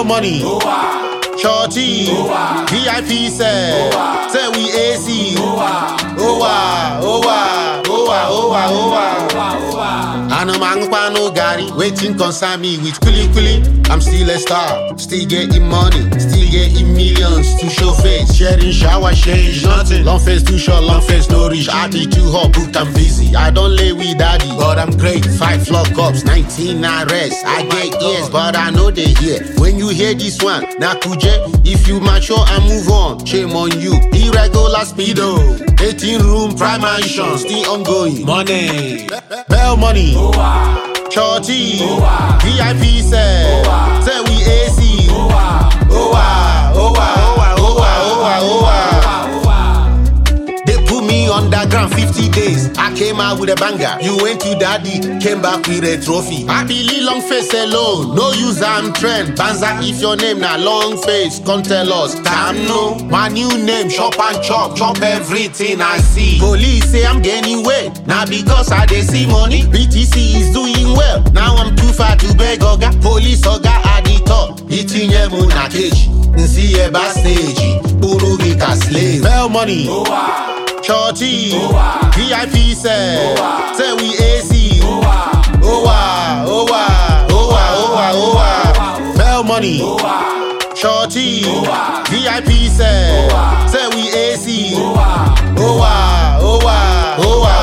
Bell money, shorty, VIP say we AC. No Gary, waiting concern me with kuli. I'm still a star, still getting money, still getting millions to show face. Sharing shower change, nothing. Long face too short, long face no reach. I be too hot, booked I'm busy. I don't lay with daddy, but I'm great. 5 flock ups, 19 arrests. I get ears, but I know they hear. When you hear this one, Nakuje, if you mature and move on, shame on you. Irregular speedo, 18 room prime mansion, still ongoing. Money, Bell money. Shorty, VIP say we AC. They put me underground 50 days. I came out with a banger. You went to daddy, came back with a trophy. I believe long face alone, no use I'm trend. Banza if your name na long face, come tell us. Damn no, my new name, chop and chop everything I see. Police say I'm gaining weight, now because I dey see money. BTC is doing well, now I'm too far to beg oga. Police oga at the top, itinye mu na cage. Nsi eba stage, Urugi ka slave. Bell money, shorty, VIP say we AC. Bell money, shorty, VIP say we AC.